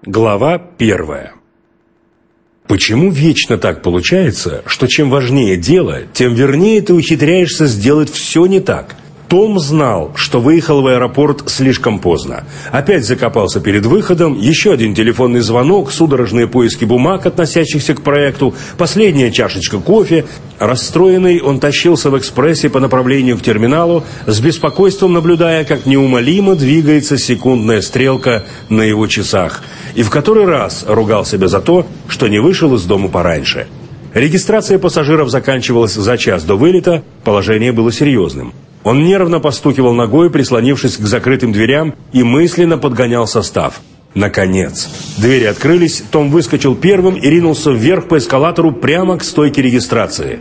Глава 1. Почему вечно так получается, что чем важнее дело, тем вернее ты ухитряешься сделать все не так? Том знал, что выехал в аэропорт слишком поздно. Опять закопался перед выходом, еще один телефонный звонок, судорожные поиски бумаг, относящихся к проекту, последняя чашечка кофе. Расстроенный, он тащился в экспрессе по направлению к терминалу, с беспокойством наблюдая, как неумолимо двигается секундная стрелка на его часах. И в который раз ругал себя за то, что не вышел из дома пораньше. Регистрация пассажиров заканчивалась за час до вылета, положение было серьезным. Он нервно постукивал ногой, прислонившись к закрытым дверям, и мысленно подгонял состав. Наконец. Двери открылись, Том выскочил первым и ринулся вверх по эскалатору прямо к стойке регистрации.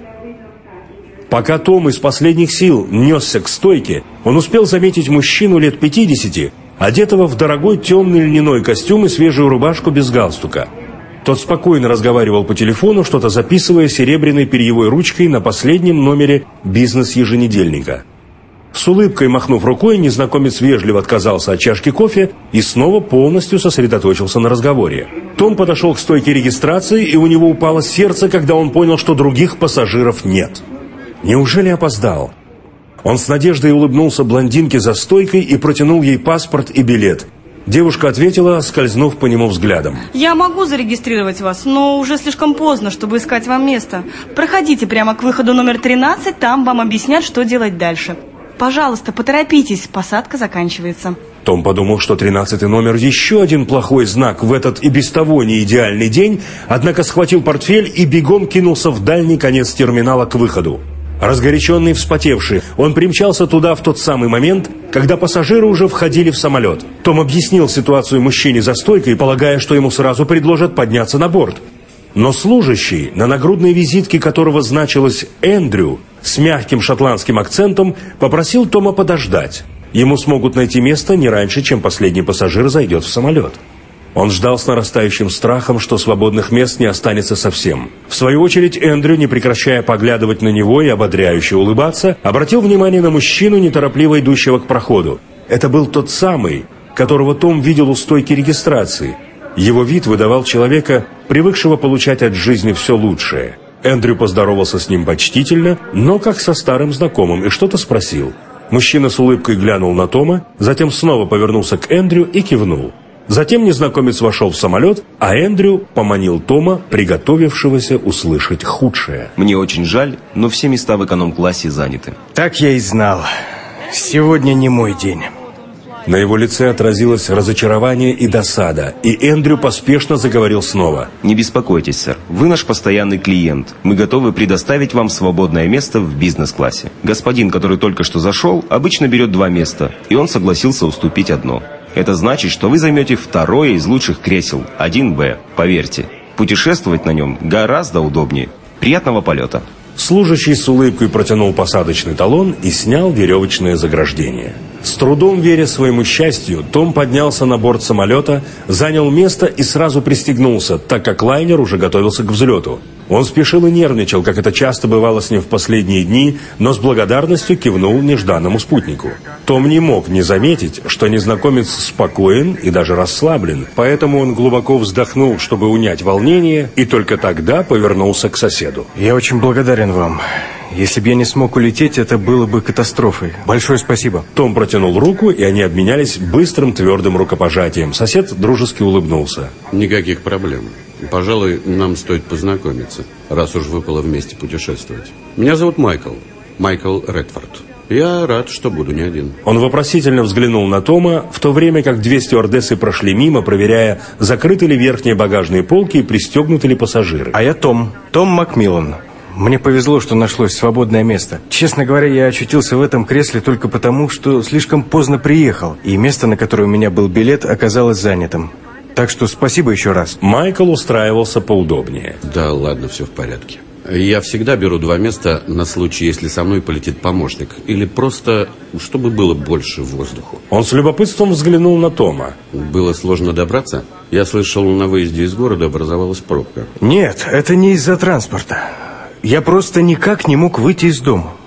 Пока Том из последних сил несся к стойке, он успел заметить мужчину лет 50, одетого в дорогой темный льняной костюм и свежую рубашку без галстука. Тот спокойно разговаривал по телефону, что-то записывая серебряной перьевой ручкой на последнем номере бизнес-еженедельника. С улыбкой махнув рукой, незнакомец вежливо отказался от чашки кофе и снова полностью сосредоточился на разговоре. Том подошел к стойке регистрации, и у него упало сердце, когда он понял, что других пассажиров нет. Неужели опоздал? Он с надеждой улыбнулся блондинке за стойкой и протянул ей паспорт и билет. Девушка ответила, скользнув по нему взглядом. Я могу зарегистрировать вас, но уже слишком поздно, чтобы искать вам место. Проходите прямо к выходу номер 13, там вам объяснят, что делать дальше. Пожалуйста, поторопитесь, посадка заканчивается. Том подумал, что 13-й номер еще один плохой знак в этот и без того не идеальный день, однако схватил портфель и бегом кинулся в дальний конец терминала к выходу. Разгоряченный и вспотевший, он примчался туда в тот самый момент, когда пассажиры уже входили в самолет. Том объяснил ситуацию мужчине за стойкой, полагая, что ему сразу предложат подняться на борт. Но служащий, на нагрудной визитке которого значилось «Эндрю», с мягким шотландским акцентом, попросил Тома подождать. Ему смогут найти место не раньше, чем последний пассажир зайдет в самолет. Он ждал с нарастающим страхом, что свободных мест не останется совсем. В свою очередь Эндрю, не прекращая поглядывать на него и ободряюще улыбаться, обратил внимание на мужчину, неторопливо идущего к проходу. Это был тот самый, которого Том видел у стойки регистрации. Его вид выдавал человека, привыкшего получать от жизни все лучшее. Эндрю поздоровался с ним почтительно, но как со старым знакомым, и что-то спросил. Мужчина с улыбкой глянул на Тома, затем снова повернулся к Эндрю и кивнул. Затем незнакомец вошел в самолет, а Эндрю поманил Тома, приготовившегося услышать худшее. Мне очень жаль, но все места в эконом-классе заняты. Так я и знал. Сегодня не мой день. На его лице отразилось разочарование и досада, и Эндрю поспешно заговорил снова. Не беспокойтесь, сэр. Вы наш постоянный клиент. Мы готовы предоставить вам свободное место в бизнес-классе. Господин, который только что зашел, обычно берет 2 места, и он согласился уступить одно. Это значит, что вы займете второе из лучших кресел, 1Б. Поверьте, путешествовать на нем гораздо удобнее. Приятного полета. Служащий с улыбкой протянул посадочный талон и снял веревочное заграждение. С трудом веря своему счастью, Том поднялся на борт самолета, занял место и сразу пристегнулся, так как лайнер уже готовился к взлету. Он спешил и нервничал, как это часто бывало с ним в последние дни, но с благодарностью кивнул нежданному спутнику. Том не мог не заметить, что незнакомец спокоен и даже расслаблен, поэтому он глубоко вздохнул, чтобы унять волнение, и только тогда повернулся к соседу. Я очень благодарен вам. Если бы я не смог улететь, это было бы катастрофой. Большое спасибо. Том протянул руку, и они обменялись быстрым твердым рукопожатием. Сосед дружески улыбнулся. Никаких проблем. Пожалуй, нам стоит познакомиться, раз уж выпало вместе путешествовать. Меня зовут Майкл. Майкл Редфорд. Я рад, что буду не один. Он вопросительно взглянул на Тома, в то время как 2 стюардессы прошли мимо, проверяя, закрыты ли верхние багажные полки и пристегнуты ли пассажиры. А я Том. Том Макмиллан. Мне повезло, что нашлось свободное место. Честно говоря, я очутился в этом кресле только потому, что слишком поздно приехал, и место, на которое у меня был билет, оказалось занятым. Так что спасибо еще раз. Майкл устраивался поудобнее. Да ладно, все в порядке. Я всегда беру 2 места на случай, если со мной полетит помощник. Или просто, чтобы было больше воздуху. Он с любопытством взглянул на Тома. Было сложно добраться? Я слышал, на выезде из города образовалась пробка. Нет, это не из-за транспорта. Я просто никак не мог выйти из дома.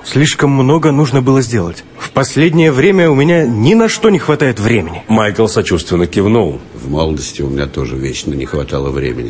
Слишком много нужно было сделать. В последнее время у меня ни на что не хватает времени. Майкл сочувственно кивнул. В молодости у меня тоже вечно не хватало времени.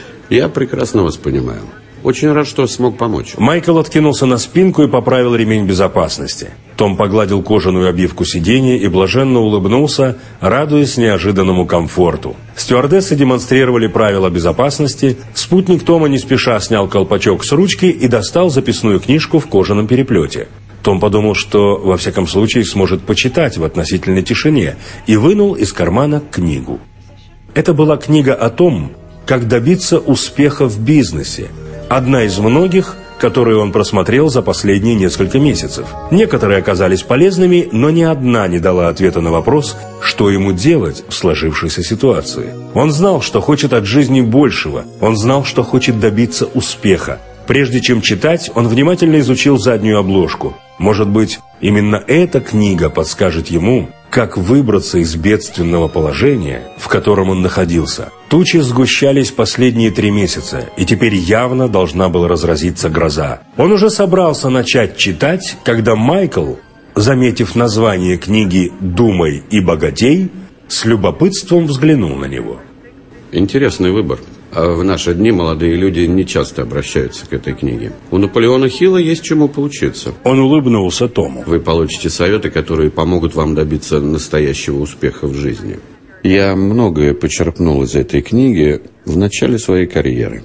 Я прекрасно вас понимаю. Очень рад, что смог помочь. Майкл откинулся на спинку и поправил ремень безопасности. Том погладил кожаную обивку сиденья и блаженно улыбнулся, радуясь неожиданному комфорту. Стюардессы демонстрировали правила безопасности. Спутник Тома не спеша снял колпачок с ручки и достал записную книжку в кожаном переплете. Том подумал, что во всяком случае сможет почитать в относительной тишине, и вынул из кармана книгу. Это была книга о том, как добиться успеха в бизнесе. Одна из многих, которые он просмотрел за последние несколько месяцев. Некоторые оказались полезными, но ни одна не дала ответа на вопрос, что ему делать в сложившейся ситуации. Он знал, что хочет от жизни большего. Он знал, что хочет добиться успеха. Прежде чем читать, он внимательно изучил заднюю обложку. Может быть, именно эта книга подскажет ему, как выбраться из бедственного положения, в котором он находился. Тучи сгущались последние 3 месяца, и теперь явно должна была разразиться гроза. Он уже собрался начать читать, когда Майкл, заметив название книги «Думай и богатей», с любопытством взглянул на него. Интересный выбор. А в наши дни молодые люди не часто обращаются к этой книге. У Наполеона Хилла есть чему поучиться. Он улыбнулся Тому. Вы получите советы, которые помогут вам добиться настоящего успеха в жизни. Я многое почерпнул из этой книги в начале своей карьеры.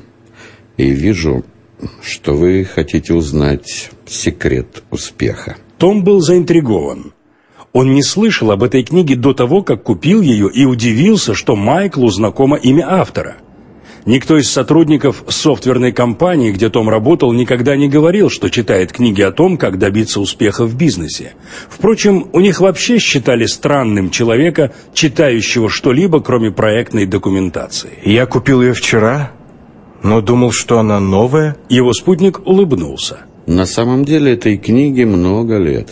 И вижу, что вы хотите узнать секрет успеха. Том был заинтригован. Он не слышал об этой книге до того, как купил ее, и удивился, что Майклу знакомо имя автора. Никто из сотрудников софтверной компании, где Том работал, никогда не говорил, что читает книги о том, как добиться успеха в бизнесе. Впрочем, у них вообще считали странным человека, читающего что-либо, кроме проектной документации. Я купил ее вчера, но думал, что она новая. Его спутник улыбнулся. На самом деле этой книге много лет.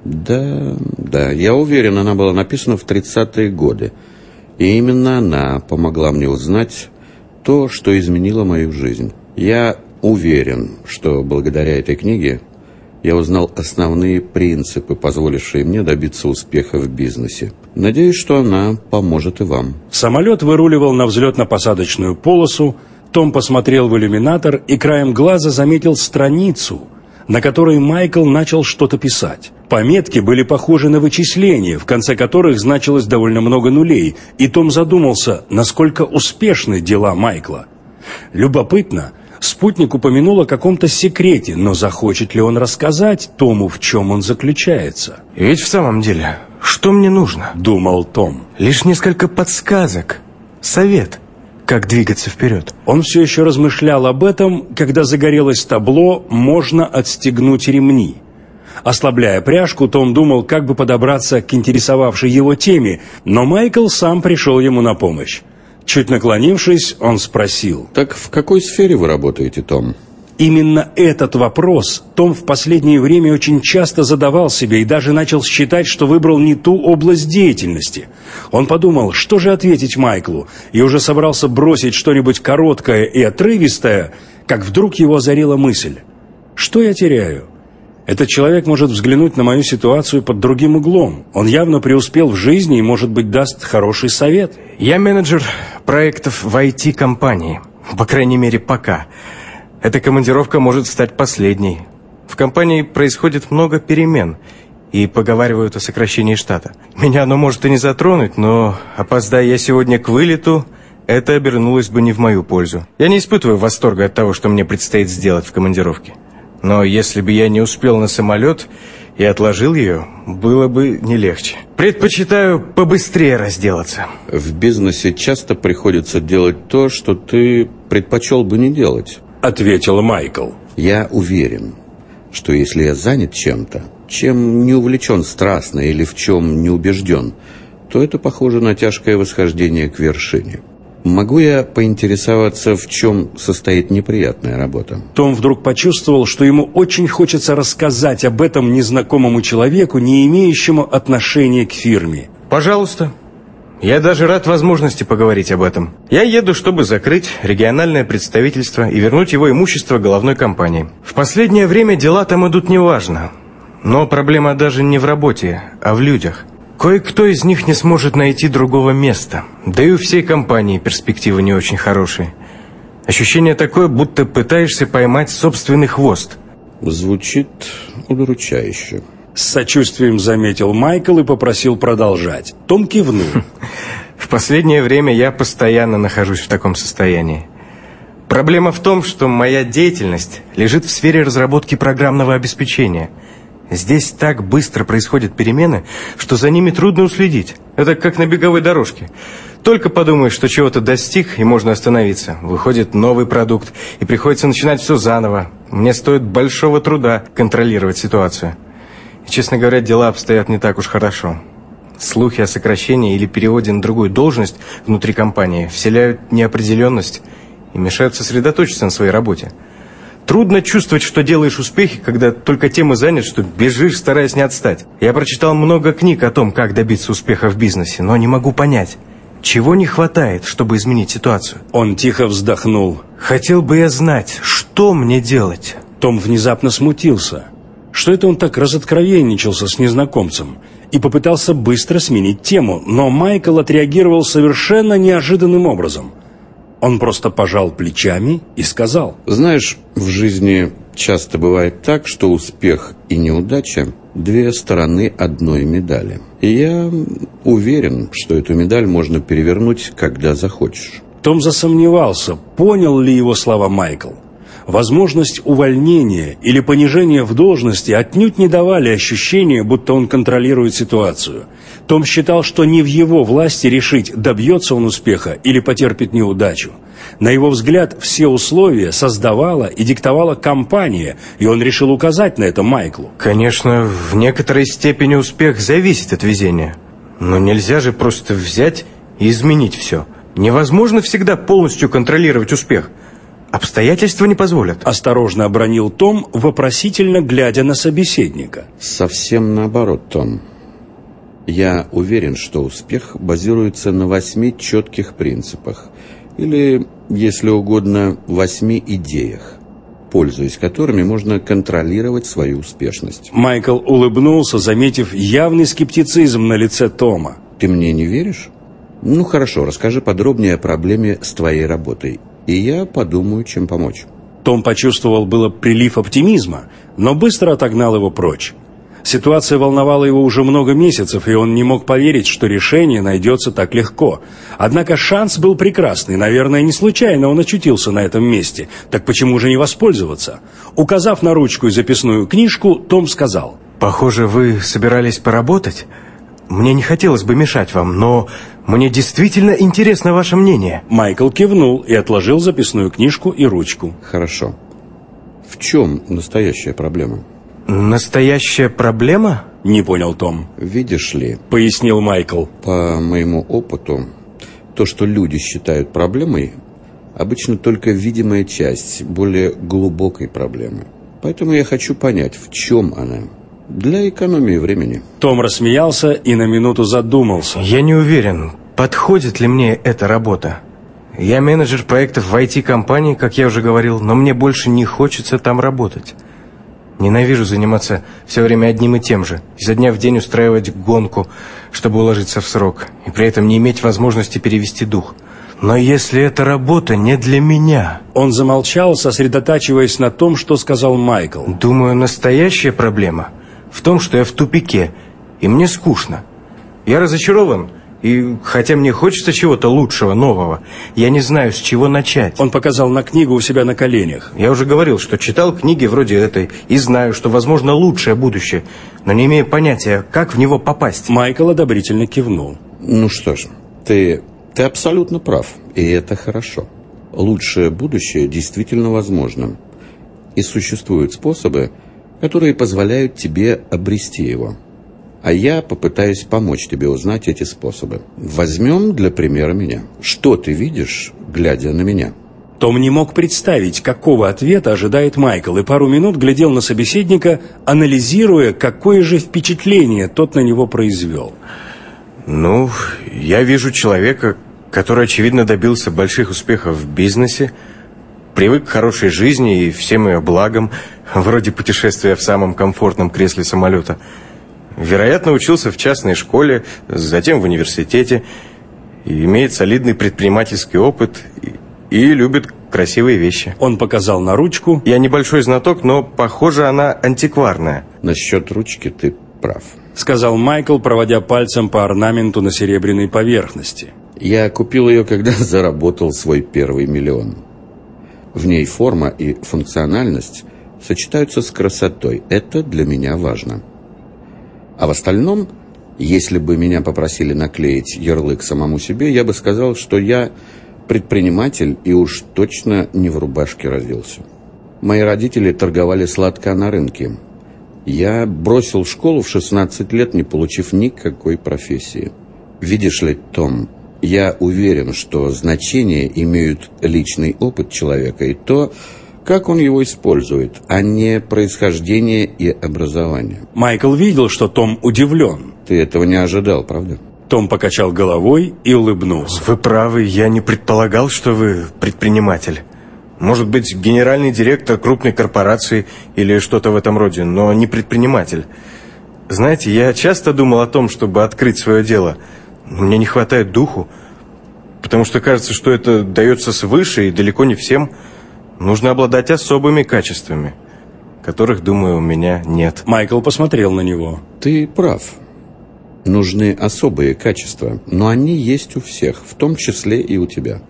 Да, я уверен, она была написана в 30-е годы. И именно она помогла мне узнать то, что изменило мою жизнь. Я уверен, что благодаря этой книге я узнал основные принципы, позволившие мне добиться успеха в бизнесе. Надеюсь, что она поможет и вам. Самолет выруливал на взлетно-посадочную полосу. Том посмотрел в иллюминатор и краем глаза заметил страницу, на которой Майкл начал что-то писать. Пометки были похожи на вычисления, в конце которых значилось довольно много нулей, и Том задумался, насколько успешны дела Майкла. Любопытно, спутник упомянул о каком-то секрете, но захочет ли он рассказать Тому, в чем он заключается? Ведь в самом деле, что мне нужно? Думал Том. Лишь несколько подсказок, совет, как двигаться вперед. Он все еще размышлял об этом, когда загорелось табло «Можно отстегнуть ремни». Ослабляя пряжку, Том думал, как бы подобраться к интересовавшей его теме, но Майкл сам пришел ему на помощь. Чуть наклонившись, он спросил: «Так в какой сфере вы работаете, Том?» Именно этот вопрос Том в последнее время очень часто задавал себе и даже начал считать, что выбрал не ту область деятельности. Он подумал, что же ответить Майклу, и уже собрался бросить что-нибудь короткое и отрывистое, как вдруг его озарила мысль: «Что я теряю? Этот человек может взглянуть на мою ситуацию под другим углом. Он явно преуспел в жизни и, может быть, даст хороший совет». Я менеджер проектов в IT-компании. По крайней мере, пока. Эта командировка может стать последней. В компании происходит много перемен, и поговаривают о сокращении штата. Меня оно может и не затронуть, но, опоздая я сегодня к вылету, это обернулось бы не в мою пользу. Я не испытываю восторга от того, что мне предстоит сделать в командировке. Но если бы я не успел на самолет и отложил ее, было бы не легче. Предпочитаю побыстрее разделаться. В бизнесе часто приходится делать то, что ты предпочел бы не делать, ответил Майкл. Я уверен, что если я занят чем-то, чем не увлечен страстно или в чем не убежден, то это похоже на тяжкое восхождение к вершине. Могу я поинтересоваться, в чем состоит неприятная работа? Том вдруг почувствовал, что ему очень хочется рассказать об этом незнакомому человеку, не имеющему отношения к фирме. Пожалуйста. Я даже рад возможности поговорить об этом. Я еду, чтобы закрыть региональное представительство и вернуть его имущество головной компании. В последнее время дела там идут неважно. Но проблема даже не в работе, а в людях. Кое-кто из них не сможет найти другого места. Да и у всей компании перспективы не очень хорошие. Ощущение такое, будто пытаешься поймать собственный хвост. Звучит удручающе. С сочувствием заметил Майкл и попросил продолжать. Том кивнул. В последнее время я постоянно нахожусь в таком состоянии. Проблема в том, что моя деятельность лежит в сфере разработки программного обеспечения. Здесь так быстро происходят перемены, что за ними трудно уследить. Это как на беговой дорожке. Только подумаешь, что чего-то достиг, и можно остановиться. Выходит новый продукт, и приходится начинать все заново. Мне стоит большого труда контролировать ситуацию. И, честно говоря, дела обстоят не так уж хорошо. Слухи о сокращении или переводе на другую должность внутри компании вселяют неопределенность и мешают сосредоточиться на своей работе. Трудно чувствовать, что делаешь успехи, когда только тем и занят, что бежишь, стараясь не отстать. Я прочитал много книг о том, как добиться успеха в бизнесе, но не могу понять, чего не хватает, чтобы изменить ситуацию. Он тихо вздохнул. Хотел бы я знать, что мне делать. Том внезапно смутился. Что это он так разоткровенничался с незнакомцем? И попытался быстро сменить тему, но Майкл отреагировал совершенно неожиданным образом. Он просто пожал плечами и сказал: Знаешь, в жизни часто бывает так, что успех и неудача – две стороны одной медали. И я уверен, что эту медаль можно перевернуть, когда захочешь. Том засомневался, понял ли его слова Майкл. Возможность увольнения или понижения в должности отнюдь не давали ощущения, будто он контролирует ситуацию. Том считал, что не в его власти решить, добьется он успеха или потерпит неудачу. На его взгляд, все условия создавала и диктовала компания, и он решил указать на это Майклу. Конечно, в некоторой степени успех зависит от везения. Но нельзя же просто взять и изменить все. Невозможно всегда полностью контролировать успех. Обстоятельства не позволят. Осторожно обронил Том, вопросительно глядя на собеседника. Совсем наоборот, Том. Я уверен, что успех базируется на 8 четких принципах. Или, если угодно, 8 идеях, пользуясь которыми можно контролировать свою успешность. Майкл улыбнулся, заметив явный скептицизм на лице Тома. Ты мне не веришь? Ну хорошо, расскажи подробнее о проблеме с твоей работой, и я подумаю, чем помочь. Том почувствовал было прилив оптимизма, но быстро отогнал его прочь. Ситуация волновала его уже много месяцев, и он не мог поверить, что решение найдется так легко. Однако шанс был прекрасный, наверное, не случайно он очутился на этом месте. Так почему же не воспользоваться? Указав на ручку и записную книжку, Том сказал: «Похоже, вы собирались поработать? Мне не хотелось бы мешать вам, но мне действительно интересно ваше мнение». Майкл кивнул и отложил записную книжку и ручку. Хорошо. В чем настоящая проблема? Настоящая проблема? Не понял Том. Видишь ли, пояснил Майкл, по моему опыту, то, что люди считают проблемой, обычно только видимая часть более глубокой проблемы. Поэтому я хочу понять, в чем она. Для экономии времени. Том рассмеялся и на минуту задумался. Я не уверен, подходит ли мне эта работа. Я менеджер проектов в IT-компании, как я уже говорил, но мне больше не хочется там работать. Ненавижу заниматься все время одним и тем же. Изо дня в день устраивать гонку, чтобы уложиться в срок. И при этом не иметь возможности перевести дух. Но если эта работа не для меня... Он замолчал, сосредотачиваясь на том, что сказал Майкл. Думаю, настоящая проблема в том, что я в тупике, и мне скучно. Я разочарован, и хотя мне хочется чего-то лучшего, нового, я не знаю, с чего начать. Он показал на книгу у себя на коленях. Я уже говорил, что читал книги вроде этой, и знаю, что возможно лучшее будущее, но не имею понятия, как в него попасть. Майкл одобрительно кивнул. Ну что ж, ты абсолютно прав, и это хорошо. Лучшее будущее действительно возможно. И существуют способы, которые позволяют тебе обрести его. А я попытаюсь помочь тебе узнать эти способы. Возьмем для примера меня. Что ты видишь, глядя на меня? Том не мог представить, какого ответа ожидает Майкл, и пару минут глядел на собеседника, анализируя, какое же впечатление тот на него произвел. Ну, я вижу человека, который, очевидно, добился больших успехов в бизнесе, привык к хорошей жизни и всем ее благам, вроде путешествия в самом комфортном кресле самолета. Вероятно, учился в частной школе, затем в университете, и имеет солидный предпринимательский опыт и любит красивые вещи. Он показал на ручку. Я небольшой знаток, но, похоже, она антикварная. Насчет ручки ты прав. Сказал Майкл, проводя пальцем по орнаменту на серебряной поверхности. Я купил ее, когда заработал свой первый миллион. В ней форма и функциональность сочетаются с красотой. Это для меня важно. А в остальном, если бы меня попросили наклеить ярлык самому себе, я бы сказал, что я предприниматель и уж точно не в рубашке родился. Мои родители торговали сладко на рынке. Я бросил школу в 16 лет, не получив никакой профессии. Видишь ли, Том, я уверен, что значение имеют личный опыт человека и то, как он его использует, а не происхождение и образование. Майкл видел, что Том удивлен. Ты этого не ожидал, правда? Том покачал головой и улыбнулся. Вы правы, я не предполагал, что вы предприниматель. Может быть, генеральный директор крупной корпорации или что-то в этом роде, но не предприниматель. Знаете, я часто думал о том, чтобы открыть свое дело. Мне не хватает духу, потому что кажется, что это дается свыше и далеко не всем. Нужно обладать особыми качествами, которых, думаю, у меня нет. Майкл посмотрел на него. Ты прав. Нужны особые качества, но они есть у всех, в том числе и у тебя.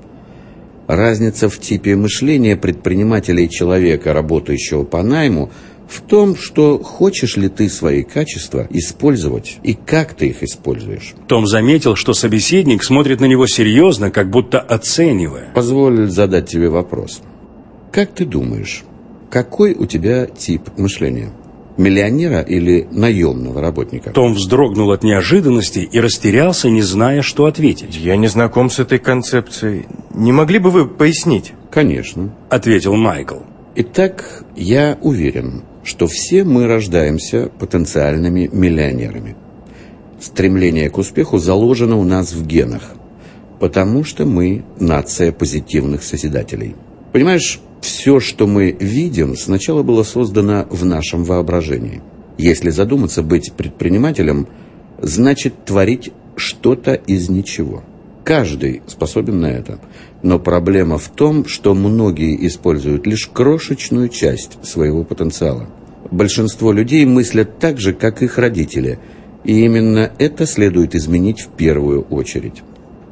Разница в типе мышления предпринимателя и человека, работающего по найму, в том, что хочешь ли ты свои качества использовать и как ты их используешь. Том заметил, что собеседник смотрит на него серьезно, как будто оценивая. Позволь задать тебе вопрос. Как ты думаешь, какой у тебя тип мышления? Миллионера или наемного работника? Том вздрогнул от неожиданности и растерялся, не зная, что ответить. Я не знаком с этой концепцией. Не могли бы вы пояснить? Конечно. Ответил Майкл. Итак, я уверен, что все мы рождаемся потенциальными миллионерами. Стремление к успеху заложено у нас в генах, потому что мы нация позитивных созидателей. Понимаешь, все, что мы видим, сначала было создано в нашем воображении. Если задуматься, быть предпринимателем значит творить что-то из ничего. Каждый способен на это. Но проблема в том, что многие используют лишь крошечную часть своего потенциала. Большинство людей мыслят так же, как их родители. И именно это следует изменить в первую очередь.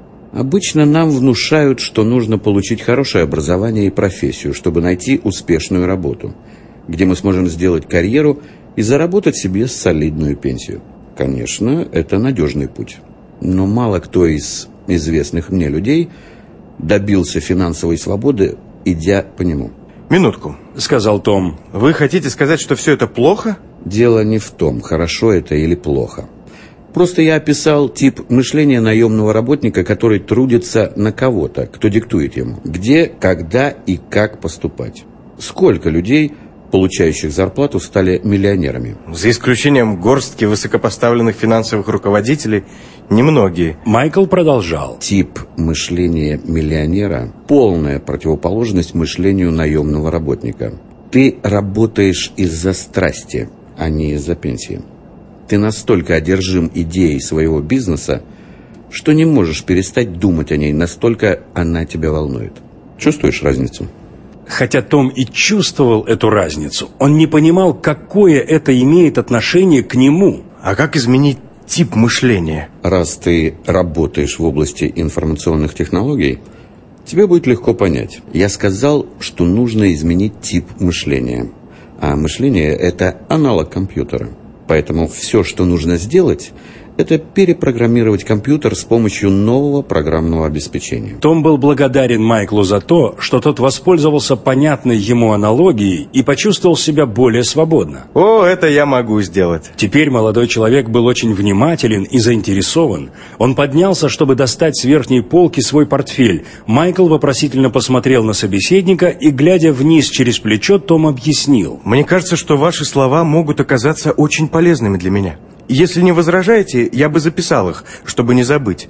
Обычно нам внушают, что нужно получить хорошее образование и профессию, чтобы найти успешную работу, где мы сможем сделать карьеру и заработать себе солидную пенсию. Конечно, это надежный путь. Но мало кто из известных мне людей добился финансовой свободы, идя по нему. Минутку, сказал Том. Вы хотите сказать, что все это плохо? Дело не в том, хорошо это или плохо. Просто я описал тип мышления наемного работника, который трудится на кого-то, кто диктует ему, где, когда и как поступать. Сколько людей, получающих зарплату, стали миллионерами? За исключением горстки высокопоставленных финансовых руководителей, немногие. Майкл продолжал. Тип мышления миллионера – полная противоположность мышлению наемного работника. Ты работаешь из-за страсти, а не из-за пенсии. Ты настолько одержим идеей своего бизнеса, что не можешь перестать думать о ней, настолько она тебя волнует. Чувствуешь разницу? Хотя Том и чувствовал эту разницу, он не понимал, какое это имеет отношение к нему. А как изменить тип мышления? Раз ты работаешь в области информационных технологий, тебе будет легко понять. Я сказал, что нужно изменить тип мышления. А мышление – это аналог компьютера. Поэтому все, что нужно сделать, это перепрограммировать компьютер с помощью нового программного обеспечения. Том был благодарен Майклу за то, что тот воспользовался понятной ему аналогией и почувствовал себя более свободно. О, это я могу сделать. Теперь молодой человек был очень внимателен и заинтересован. Он поднялся, чтобы достать с верхней полки свой портфель. Майкл вопросительно посмотрел на собеседника и, глядя вниз через плечо, Том объяснил. Мне кажется, что ваши слова могут оказаться очень полезными для меня. Если не возражаете, я бы записал их, чтобы не забыть.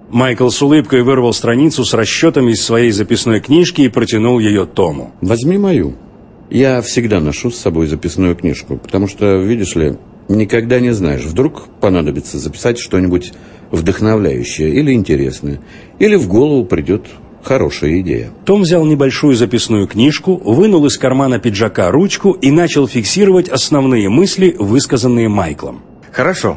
Майкл с улыбкой вырвал страницу с расчетами из своей записной книжки и протянул ее Тому. Возьми мою. Я всегда ношу с собой записную книжку, потому что, видишь ли, никогда не знаешь, вдруг понадобится записать что-нибудь вдохновляющее или интересное, или в голову придет хорошая идея. Том взял небольшую записную книжку, вынул из кармана пиджака ручку и начал фиксировать основные мысли, высказанные Майклом. Хорошо.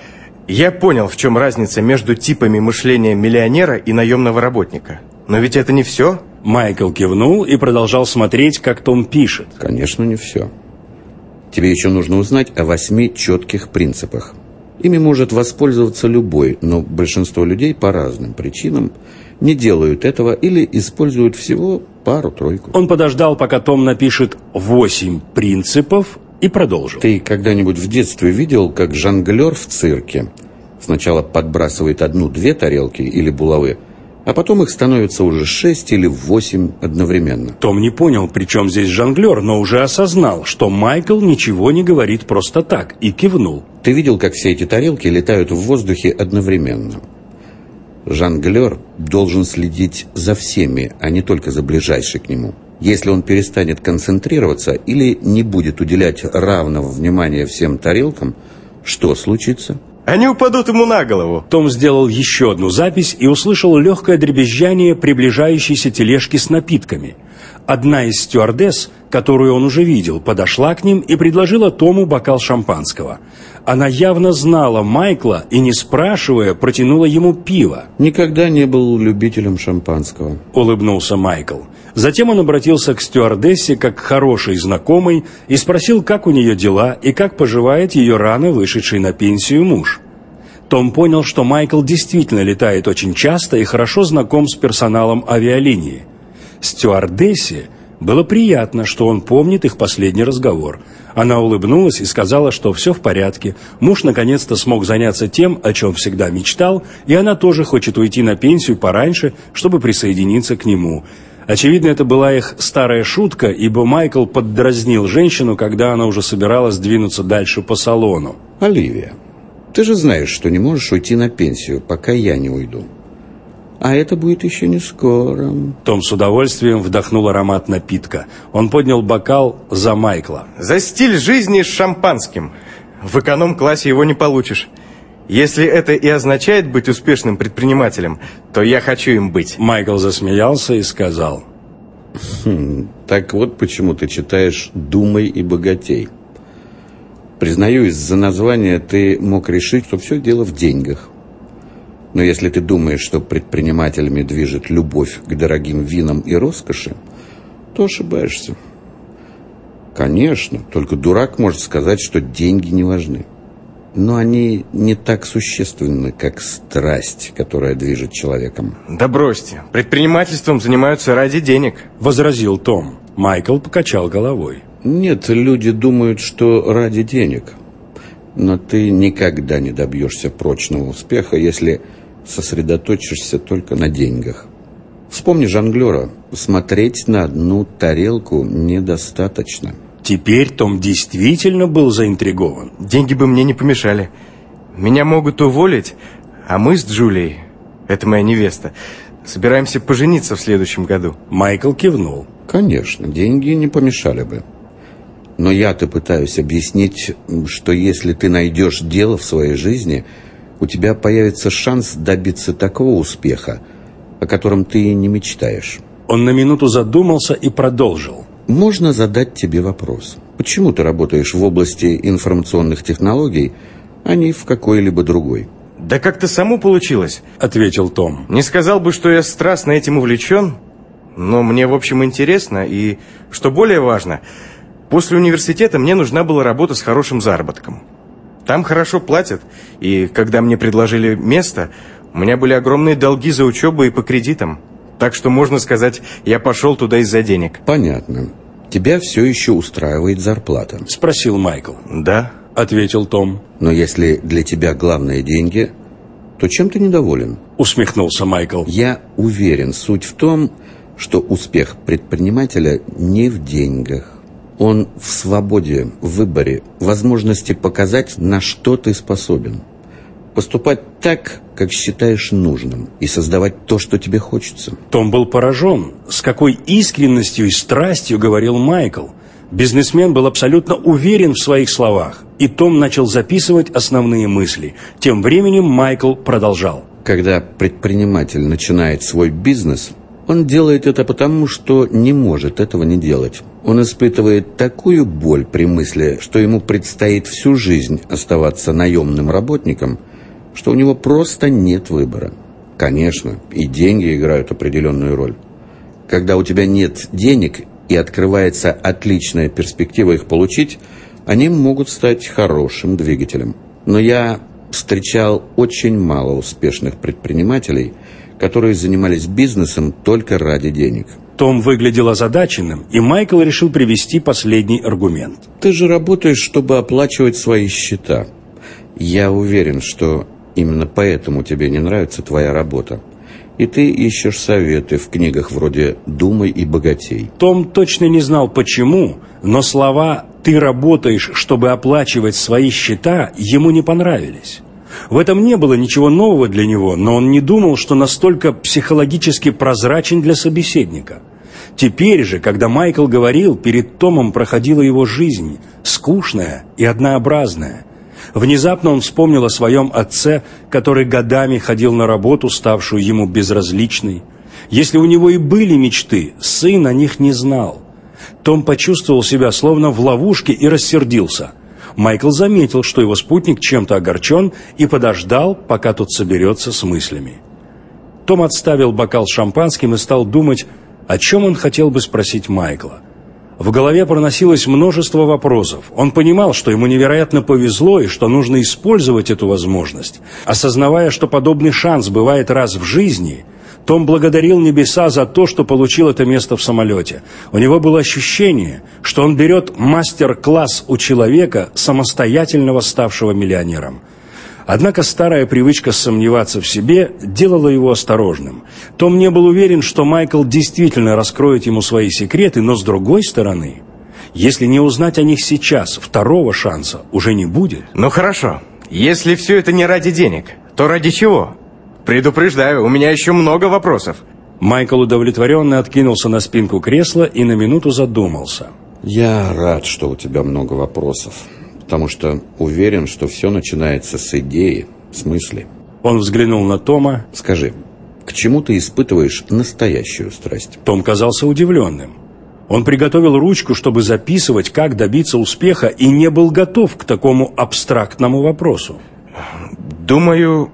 Я понял, в чем разница между типами мышления миллионера и наемного работника. Но ведь это не все. Майкл кивнул и продолжал смотреть, как Том пишет. Конечно, не все. Тебе еще нужно узнать о 8 четких принципах. Ими может воспользоваться любой, но большинство людей по разным причинам не делают этого или используют всего пару-тройку. Он подождал, пока Том напишет 8 принципов, и продолжил. Ты когда-нибудь в детстве видел, как жонглер в цирке сначала подбрасывает 1-2 тарелки или булавы, а потом их становится уже 6 или 8 одновременно? Том не понял, при чем здесь жонглер, но уже осознал, что Майкл ничего не говорит просто так, и кивнул. Ты видел, как все эти тарелки летают в воздухе одновременно? Жонглер должен следить за всеми, а не только за ближайшей к нему. Если он перестанет концентрироваться или не будет уделять равного внимания всем тарелкам, что случится? Они упадут ему на голову. Том сделал еще одну запись и услышал легкое дребезжание приближающейся тележки с напитками. Одна из стюардесс, которую он уже видел, подошла к ним и предложила Тому бокал шампанского. Она явно знала Майкла и, не спрашивая, протянула ему пиво. Никогда не был любителем шампанского, улыбнулся Майкл. Затем он обратился к стюардессе как к хорошей знакомой и спросил, как у нее дела и как поживает ее рано вышедший на пенсию муж. Том понял, что Майкл действительно летает очень часто и хорошо знаком с персоналом авиалинии. Стюардессе было приятно, что он помнит их последний разговор. Она улыбнулась и сказала, что все в порядке. Муж наконец-то смог заняться тем, о чем всегда мечтал, и она тоже хочет уйти на пенсию пораньше, чтобы присоединиться к нему. Очевидно, это была их старая шутка, ибо Майкл поддразнил женщину, когда она уже собиралась двинуться дальше по салону. Оливия, ты же знаешь, что не можешь уйти на пенсию, пока я не уйду. А это будет еще не скоро. Том с удовольствием вдохнул аромат напитка. Он поднял бокал за Майкла. За стиль жизни с шампанским. В эконом-классе его не получишь. Если это и означает быть успешным предпринимателем, то я хочу им быть. Майкл засмеялся и сказал. Так вот почему ты читаешь «Думай и богатей». Признаю, из-за названия ты мог решить, что все дело в деньгах. Но если ты думаешь, что предпринимателями движет любовь к дорогим винам и роскоши, то ошибаешься. Конечно, только дурак может сказать, что деньги не важны. Но они не так существенны, как страсть, которая движет человеком. Да бросьте, предпринимательством занимаются ради денег, возразил Том. Майкл покачал головой. Нет, люди думают, что ради денег. Но ты никогда не добьешься прочного успеха, если сосредоточишься только на деньгах. Вспомни жонглера. Смотреть на одну тарелку недостаточно. Теперь Том действительно был заинтригован. Деньги бы мне не помешали. Меня могут уволить, а мы с Джулией, это моя невеста, собираемся пожениться в следующем году. Майкл кивнул. Конечно, деньги не помешали бы. Но я-то пытаюсь объяснить, что если ты найдешь дело в своей жизни, у тебя появится шанс добиться такого успеха, о котором ты не мечтаешь. Он на минуту задумался и продолжил. Можно задать тебе вопрос. Почему ты работаешь в области информационных технологий, а не в какой-либо другой? Да как-то само получилось, ответил Том. Не сказал бы, что я страстно этим увлечен, но мне, в общем, интересно. И, что более важно, после университета мне нужна была работа с хорошим заработком. Там хорошо платят, и когда мне предложили место, у меня были огромные долги за учебу и по кредитам. Так что, можно сказать, я пошел туда из-за денег. Понятно. Тебя все еще устраивает зарплата? Спросил Майкл. Да, ответил Том. Но если для тебя главное деньги, то чем ты недоволен? Усмехнулся Майкл. Я уверен, суть в том, что успех предпринимателя не в деньгах. Он в свободе, в выборе, возможности показать, на что ты способен. поступать так, как считаешь нужным, и создавать то, что тебе хочется. Том был поражен, с какой искренностью и страстью говорил Майкл. Бизнесмен был абсолютно уверен в своих словах, и Том начал записывать основные мысли. Тем временем Майкл продолжал. Когда предприниматель начинает свой бизнес, он делает это потому, что не может этого не делать. Он испытывает такую боль при мысли, что ему предстоит всю жизнь оставаться наемным работником, что у него просто нет выбора. Конечно, и деньги играют определенную роль. Когда у тебя нет денег и открывается отличная перспектива их получить, они могут стать хорошим двигателем. Но я встречал очень мало успешных предпринимателей, которые занимались бизнесом только ради денег. Том выглядел озадаченным, и Майкл решил привести последний аргумент. Ты же работаешь, чтобы оплачивать свои счета. Я уверен, что именно поэтому тебе не нравится твоя работа. И ты ищешь советы в книгах вроде «Думай и богатей». Том точно не знал почему, но слова «ты работаешь, чтобы оплачивать свои счета» ему не понравились. В этом не было ничего нового для него, но он не думал, что настолько психологически прозрачен для собеседника. Теперь же, когда Майкл говорил, перед Томом проходила его жизнь, скучная и однообразная. Внезапно он вспомнил о своем отце, который годами ходил на работу, ставшую ему безразличной. Если у него и были мечты, сын о них не знал. Том почувствовал себя словно в ловушке и рассердился. Майкл заметил, что его спутник чем-то огорчен, и подождал, пока тот соберется с мыслями. Том отставил бокал с шампанским и стал думать, о чем он хотел бы спросить Майкла. В голове проносилось множество вопросов. Он понимал, что ему невероятно повезло и что нужно использовать эту возможность. Осознавая, что подобный шанс бывает раз в жизни, Том благодарил небеса за то, что получил это место в самолете. У него было ощущение, что он берет мастер-класс у человека, самостоятельного ставшего миллионером. Однако старая привычка сомневаться в себе делала его осторожным. Том не был уверен, что Майкл действительно раскроет ему свои секреты, но с другой стороны, если не узнать о них сейчас, второго шанса уже не будет. Ну хорошо, если все это не ради денег, то ради чего? Предупреждаю, у меня еще много вопросов. Майкл удовлетворенно откинулся на спинку кресла и на минуту задумался. Я рад, что у тебя много вопросов, потому что уверен, что все начинается с идеи, с мысли. Он взглянул на Тома. Скажи, к чему ты испытываешь настоящую страсть? Том казался удивленным. Он приготовил ручку, чтобы записывать, как добиться успеха, и не был готов к такому абстрактному вопросу. Думаю,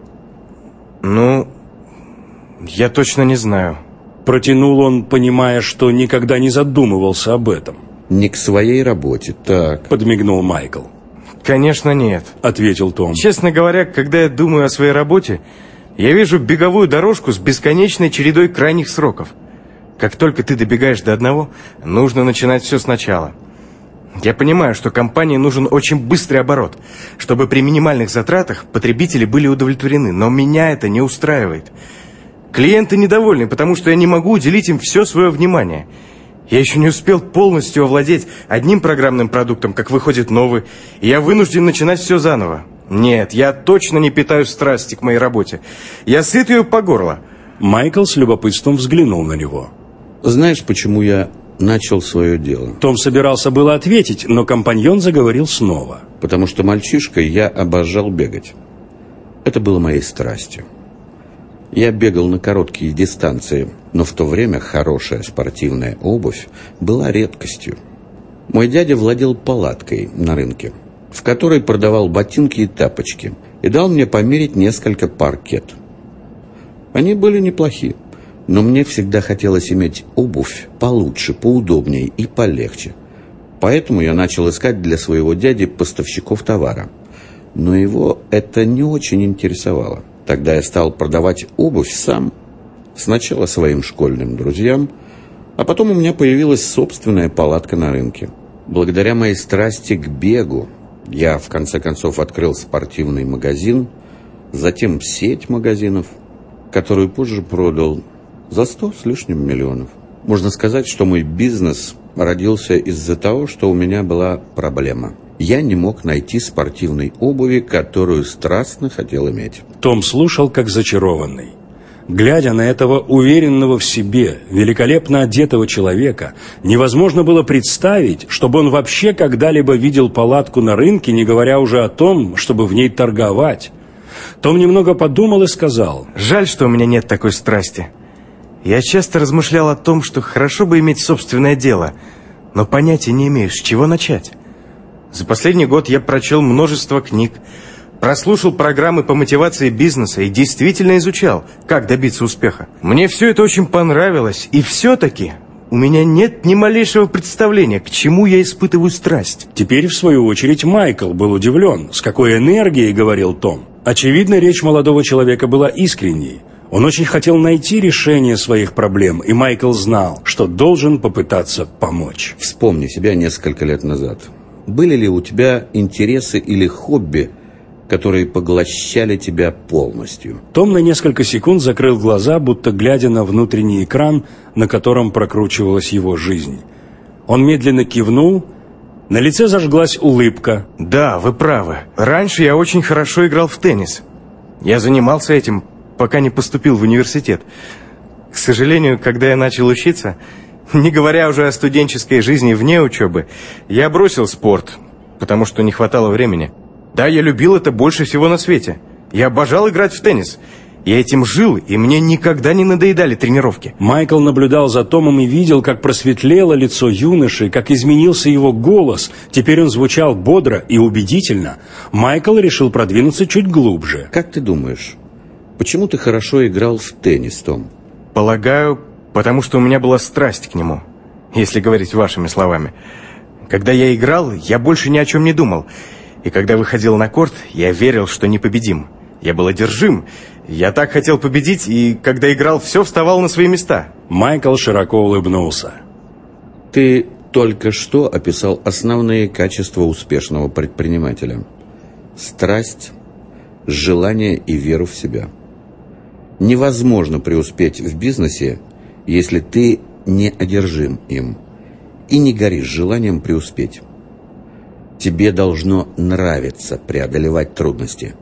я точно не знаю. Протянул он, понимая, что никогда не задумывался об этом. Не к своей работе, так. Подмигнул Майкл. Конечно, нет. Ответил Том. Честно говоря, когда я думаю о своей работе, я вижу беговую дорожку с бесконечной чередой крайних сроков. Как только ты добегаешь до одного, нужно начинать все сначала. Я понимаю, что компании нужен очень быстрый оборот, чтобы при минимальных затратах потребители были удовлетворены, но меня это не устраивает. Клиенты недовольны, потому что я не могу уделить им все свое внимание. Я еще не успел полностью овладеть одним программным продуктом, как выходит новый, и я вынужден начинать все заново. Нет, я точно не питаю страсти к моей работе. Я сыт ее по горло. Майкл с любопытством взглянул на него. Знаешь, почему я начал свое дело? Том собирался было ответить, но компаньон заговорил снова. Потому что мальчишкой я обожал бегать. Это было моей страстью. Я бегал на короткие дистанции, но в то время хорошая спортивная обувь была редкостью. Мой дядя владел палаткой на рынке, в которой продавал ботинки и тапочки, и дал мне померить несколько пар кет. Они были неплохи, но мне всегда хотелось иметь обувь получше, поудобнее и полегче. Поэтому я начал искать для своего дяди поставщиков товара. Но его это не очень интересовало. Тогда я стал продавать обувь сам. Сначала своим школьным друзьям, а потом у меня появилась собственная палатка на рынке. Благодаря моей страсти к бегу я в конце концов открыл спортивный магазин, затем сеть магазинов, которую позже продал за 100 с лишним миллионов. Можно сказать, что мой бизнес родился из-за того, что у меня была проблема. я не мог найти спортивной обуви, которую страстно хотел иметь. Том слушал, как зачарованный. Глядя на этого уверенного в себе, великолепно одетого человека, невозможно было представить, чтобы он вообще когда-либо видел палатку на рынке, не говоря уже о том, чтобы в ней торговать. Том немного подумал и сказал: «Жаль, что у меня нет такой страсти. Я часто размышлял о том, что хорошо бы иметь собственное дело, но понятия не имею, с чего начать. За последний год я прочел множество книг, прослушал программы по мотивации бизнеса и действительно изучал, как добиться успеха. Мне все это очень понравилось, и все-таки у меня нет ни малейшего представления, к чему я испытываю страсть». Теперь, в свою очередь, Майкл был удивлен, с какой энергией говорил Том. Очевидно, речь молодого человека была искренней. Он очень хотел найти решение своих проблем, и Майкл знал, что должен попытаться помочь. Вспомни себя несколько лет назад. Были ли у тебя интересы или хобби, которые поглощали тебя полностью? Том на несколько секунд закрыл глаза, будто глядя на внутренний экран, на котором прокручивалась его жизнь. Он медленно кивнул, на лице зажглась улыбка. «Да, вы правы. Раньше я очень хорошо играл в теннис. Я занимался этим, пока не поступил в университет. К сожалению, когда я начал учиться, не говоря уже о студенческой жизни вне учебы, я бросил спорт, потому что не хватало времени. Да, я любил это больше всего на свете. Я обожал играть в теннис. Я этим жил, и мне никогда не надоедали тренировки». Майкл наблюдал за Томом и видел, как просветлело лицо юноши, как изменился его голос. Теперь он звучал бодро и убедительно. Майкл решил продвинуться чуть глубже. Как ты думаешь, почему ты хорошо играл в теннис, Том? Полагаю, потому что у меня была страсть к нему, если говорить вашими словами. Когда я играл, я больше ни о чем не думал. И когда выходил на корт, я верил, что непобедим. Я был одержим. Я так хотел победить, и когда играл, все вставало на свои места. Майкл широко улыбнулся. Ты только что описал основные качества успешного предпринимателя. Страсть, желание и веру в себя. Невозможно преуспеть в бизнесе, если ты не одержим им и не горишь желанием преуспеть. Тебе должно нравиться преодолевать трудности.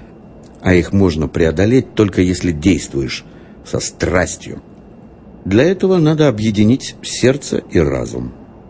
А их можно преодолеть только если действуешь со страстью. Для этого надо объединить сердце и разум.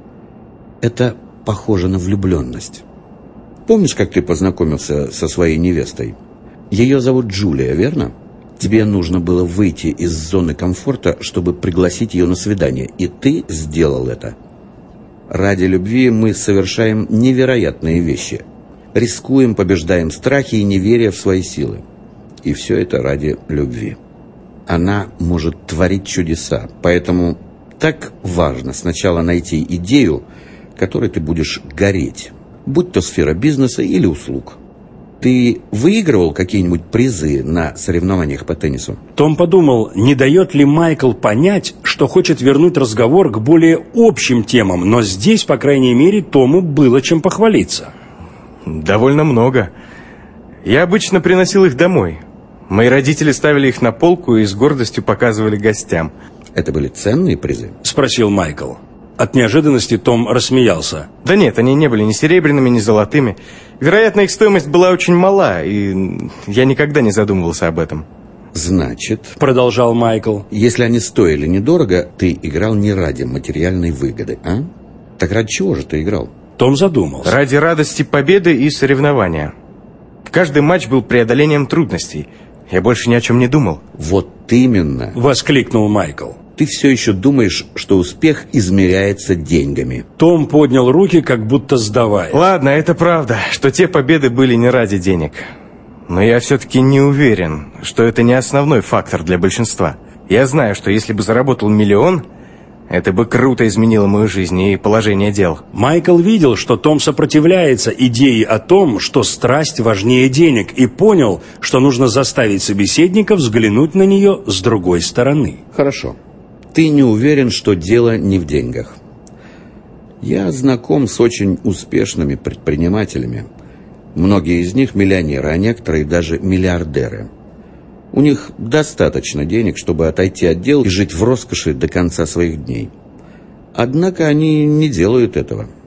Это похоже на влюбленность. Помнишь, как ты познакомился со своей невестой? Ее зовут Джулия, верно? Тебе нужно было выйти из зоны комфорта, чтобы пригласить ее на свидание, и ты сделал это. Ради любви мы совершаем невероятные вещи. Рискуем, побеждаем страхи и неверие в свои силы. И все это ради любви. Она может творить чудеса, поэтому так важно сначала найти идею, которой ты будешь гореть, будь то сфера бизнеса или услуг. Ты выигрывал какие-нибудь призы на соревнованиях по теннису? Том подумал, не дает ли Майкл понять, что хочет вернуть разговор к более общим темам, но здесь, по крайней мере, Тому было чем похвалиться. Довольно много. Я обычно приносил их домой. Мои родители ставили их на полку и с гордостью показывали гостям. Это были ценные призы? Спросил Майкл. От неожиданности Том рассмеялся. Да нет, они не были ни серебряными, ни золотыми. Вероятно, их стоимость была очень мала, и я никогда не задумывался об этом. Значит, продолжал Майкл, если они стоили недорого, ты играл не ради материальной выгоды, а? Так ради чего же ты играл? Том задумался. Ради радости победы и соревнования. Каждый матч был преодолением трудностей. Я больше ни о чем не думал. Вот именно. Воскликнул Майкл. Ты все еще думаешь, что успех измеряется деньгами. Том поднял руки, как будто сдавая. Ладно, это правда, что те победы были не ради денег. Но я все-таки не уверен, что это не основной фактор для большинства. Я знаю, что если бы заработал 1 миллион, это бы круто изменило мою жизнь и положение дел. Майкл видел, что Том сопротивляется идее о том, что страсть важнее денег, и понял, что нужно заставить собеседника взглянуть на нее с другой стороны. Хорошо. Ты не уверен, что дело не в деньгах. Я знаком с очень успешными предпринимателями. Многие из них миллионеры, а некоторые даже миллиардеры. У них достаточно денег, чтобы отойти от дел и жить в роскоши до конца своих дней. Однако они не делают этого.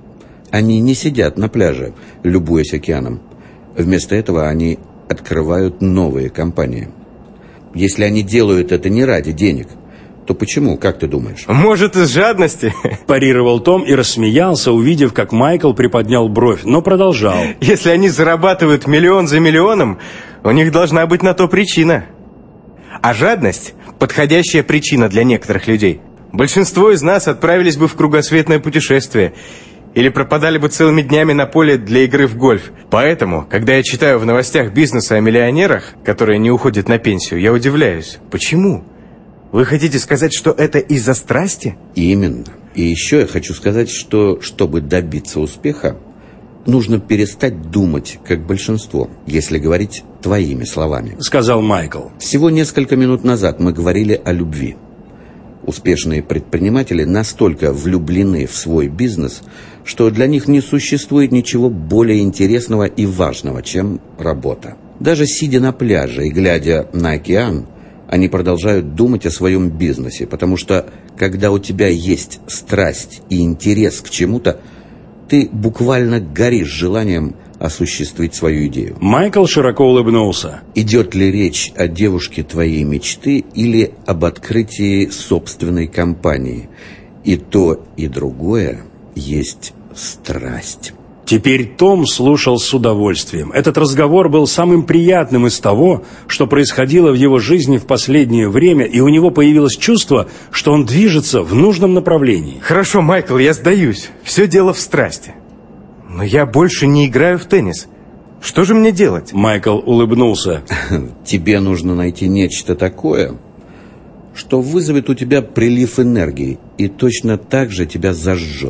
Они не сидят на пляже, любуясь океаном. Вместо этого они открывают новые компании. Если они делают это не ради денег, то почему, как ты думаешь? Может, из жадности? Парировал Том и рассмеялся, увидев, как Майкл приподнял бровь, но продолжал. Если они зарабатывают миллион за миллионом, у них должна быть на то причина. А жадность – подходящая причина для некоторых людей. Большинство из нас отправились бы в кругосветное путешествие или пропадали бы целыми днями на поле для игры в гольф. Поэтому, когда я читаю в новостях бизнеса о миллионерах, которые не уходят на пенсию, я удивляюсь. Почему? Вы хотите сказать, что это из-за страсти? Именно. И еще я хочу сказать, что, чтобы добиться успеха, нужно перестать думать, как большинство, если говорить твоими словами. Сказал Майкл. Всего несколько минут назад мы говорили о любви. Успешные предприниматели настолько влюблены в свой бизнес, что для них не существует ничего более интересного и важного, чем работа. Даже сидя на пляже и глядя на океан, они продолжают думать о своем бизнесе, потому что, когда у тебя есть страсть и интерес к чему-то, ты буквально горишь желанием осуществить свою идею. Майкл широко улыбнулся. Идет ли речь о девушке твоей мечты или об открытии собственной компании? И то, и другое есть страсть. Теперь Том слушал с удовольствием. Этот разговор был самым приятным из того, что происходило в его жизни в последнее время, и у него появилось чувство, что он движется в нужном направлении. Хорошо, Майкл, я сдаюсь. Все дело в страсти. Но я больше не играю в теннис. Что же мне делать? Майкл улыбнулся. Тебе нужно найти нечто такое, что вызовет у тебя прилив энергии и точно так же тебя зажжет.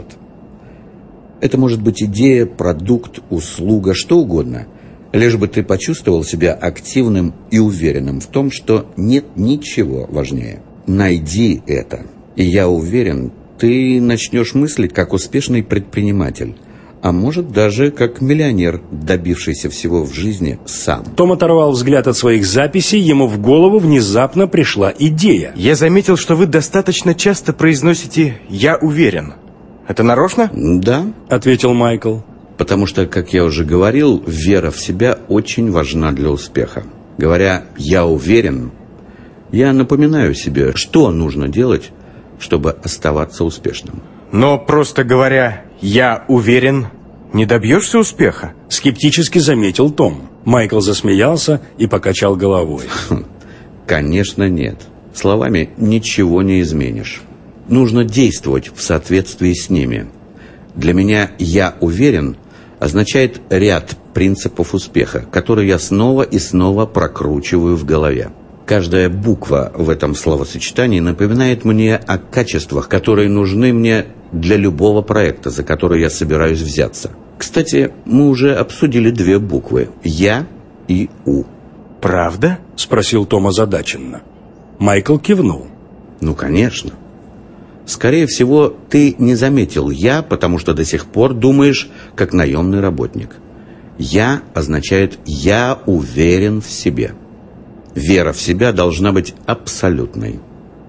Это может быть идея, продукт, услуга, что угодно. Лишь бы ты почувствовал себя активным и уверенным в том, что нет ничего важнее. Найди это. И я уверен, ты начнешь мыслить как успешный предприниматель. А может даже как миллионер, добившийся всего в жизни сам. Том оторвал взгляд от своих записей, ему в голову внезапно пришла идея. Я заметил, что вы достаточно часто произносите «я уверен». Это нарочно? Да, ответил Майкл. потому что, как я уже говорил, вера в себя очень важна для успеха. Говоря «я уверен», я напоминаю себе, что нужно делать, чтобы оставаться успешным. Но просто говоря «я уверен», не добьешься успеха? Скептически заметил Том. Майкл засмеялся и покачал головой. Конечно, нет. Словами ничего не изменишь. Нужно действовать в соответствии с ними. Для меня «я уверен» означает ряд принципов успеха, которые я снова и снова прокручиваю в голове. Каждая буква в этом словосочетании напоминает мне о качествах, которые нужны мне для любого проекта, за который я собираюсь взяться. Кстати, мы уже обсудили две буквы «я» и «у». Правда? Спросил Том озадаченно. Майкл кивнул. Ну, конечно. Скорее всего, ты не заметил «я», потому что до сих пор думаешь, как наемный работник. «Я» означает «я уверен в себе». Вера в себя должна быть абсолютной.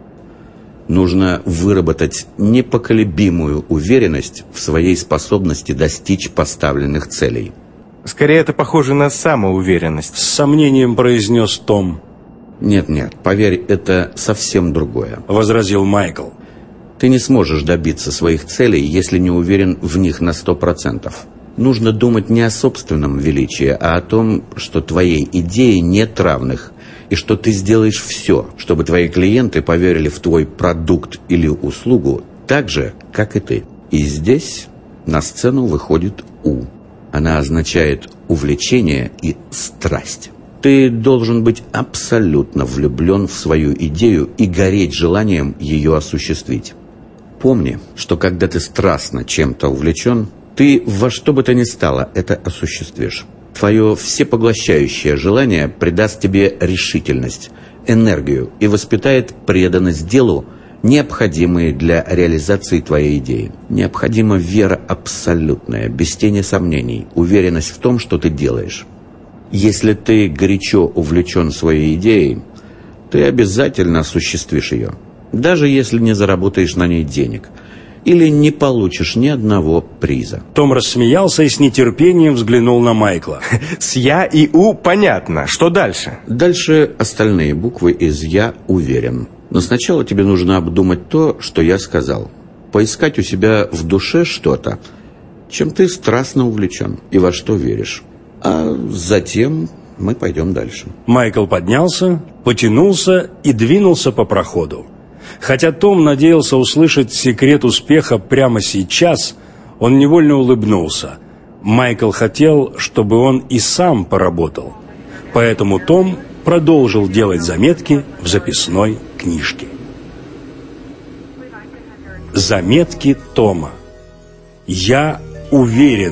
Нужно выработать непоколебимую уверенность в своей способности достичь поставленных целей. Скорее, это похоже на самоуверенность. С сомнением произнес Том. Нет, поверь, это совсем другое. Возразил Майкл. Ты не сможешь добиться своих целей, если не уверен в них на 100%. Нужно думать не о собственном величии, а о том, что твоей идее нет равных, и что ты сделаешь все, чтобы твои клиенты поверили в твой продукт или услугу так же, как и ты. И здесь на сцену выходит «у». Она означает увлечение и страсть. Ты должен быть абсолютно влюблен в свою идею и гореть желанием ее осуществить. Помни, что когда ты страстно чем-то увлечен, ты во что бы то ни стало это осуществишь. Твое всепоглощающее желание придаст тебе решительность, энергию и воспитает преданность делу, необходимые для реализации твоей идеи. Необходима вера абсолютная, без тени сомнений, уверенность в том, что ты делаешь. Если ты горячо увлечен своей идеей, ты обязательно осуществишь ее, даже если не заработаешь на ней денег, или не получишь ни одного приза. Том рассмеялся и с нетерпением взглянул на Майкла. С «Я» и «У» понятно. Что дальше? Дальше остальные буквы из «Я уверен». Но сначала тебе нужно обдумать то, что я сказал. Поискать у себя в душе что-то, чем ты страстно увлечен и во что веришь. А затем мы пойдем дальше. Майкл поднялся, потянулся и двинулся по проходу. Хотя Том надеялся услышать секрет успеха прямо сейчас, он невольно улыбнулся. Майкл хотел, чтобы он и сам поработал. Поэтому Том продолжил делать заметки в записной книжке. Заметки Тома. Я уверен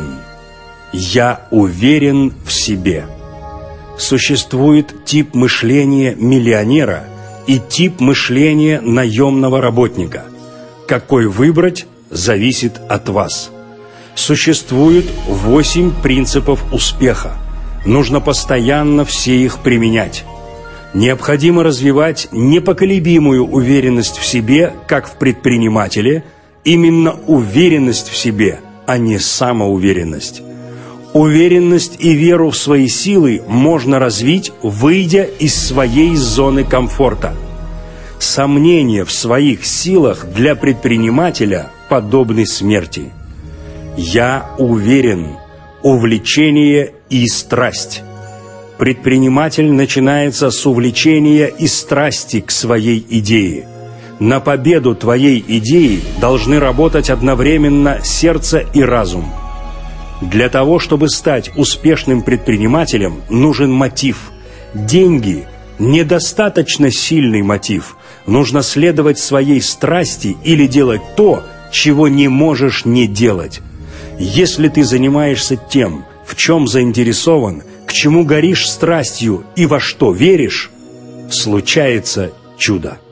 в себе. Существует тип мышления миллионера и тип мышления наемного работника. Какой выбрать, зависит от вас. Существует 8 принципов успеха. Нужно постоянно все их применять. Необходимо развивать непоколебимую уверенность в себе, как в предпринимателе, именно уверенность в себе, а не самоуверенность. Уверенность и веру в свои силы можно развить, выйдя из своей зоны комфорта. Сомнения в своих силах для предпринимателя подобны смерти. Я уверен, увлечение и страсть. Предприниматель начинается с увлечения и страсти к своей идее. На победу твоей идеи должны работать одновременно сердце и разум. Для того, чтобы стать успешным предпринимателем, нужен мотив. Деньги – недостаточно сильный мотив. Нужно следовать своей страсти или делать то, чего не можешь не делать. Если ты занимаешься тем, в чем заинтересован, к чему горишь страстью и во что веришь, случается чудо.